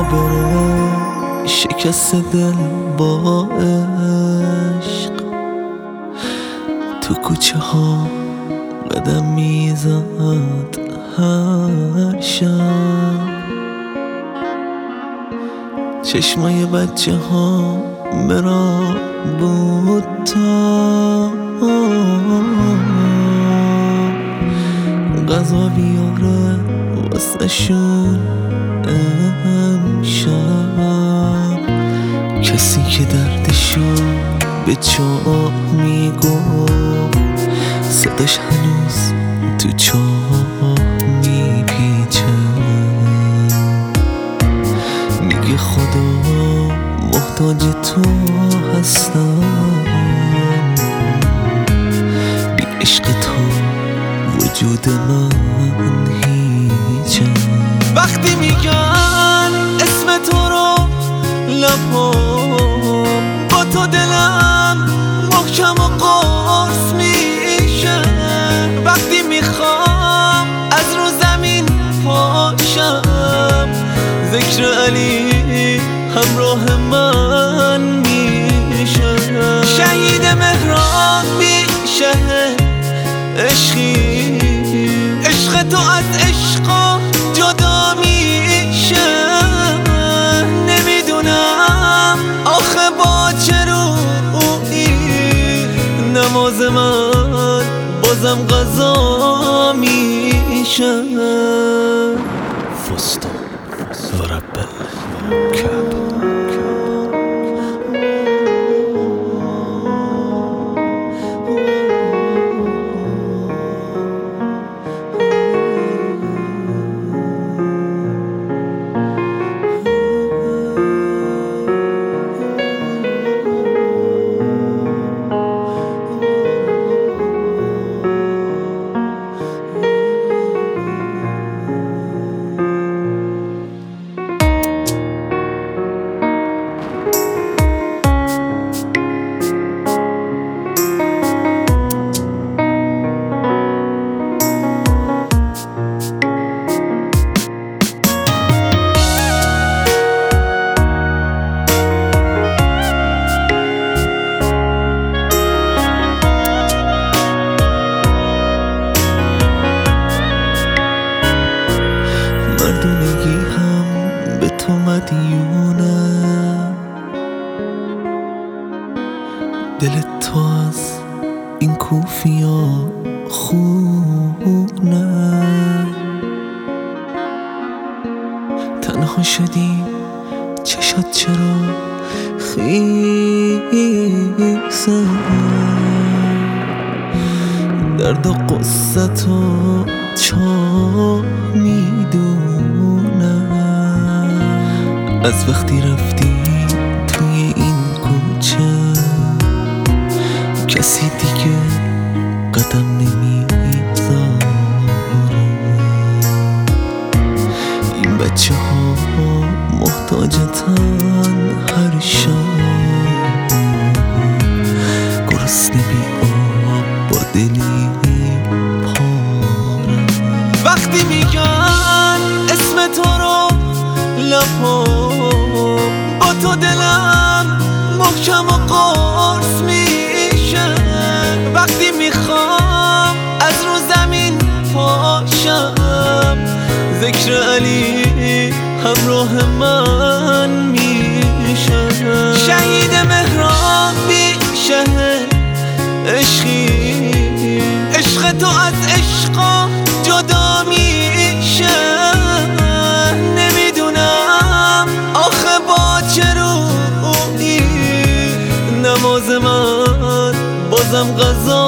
بره شکست دل با عشق، تو کوچه ها قدم میزد هر شب، چشمای بچه ها برا بود تا غذا بیاره واسه شون امشب. کسی که دردشو به چاه میگفت صداش هنوز تو چاه میپیچه، میگه خدا محتاج تو هستم، بی عشق تو وجود من هیچه. وقتی میگن اسم تو رو لبام، با تو دلم محکم و قرص میشه. وقتی میخوام از رو زمین پاشم، ذکر علی همراه من میشه. شهید مهران میشه عشقی، عشق تو از عشقا جدا میشه. نمیدونم آخه با چه روحی نماز من بازم قضا میشه. فستان و رب الکعبه. مردونگی هم به تو مدیونه، دل تو از این کوفیا خونه. تنها شدی چشات چرا خیسه، درد و قصتو چا میدونه. از وقتی رفتی توی این کوچه، کسی دیگه قدم نمیذاره. این بچه ها محتاجتن هر شب، گرسنه بی آب با دلی پاره. وقتی میگن اسم تو رو لبام، با تو دلم محکم و قرص میشه. وقتی میخوام از رو زمین پاشم، ذکر علی همراه من میشه. شهید مهران میشه عشقی، عشق تو از عشقا جدا میشه. نمیدونم آخه با چه روحی نماز من بازم قضا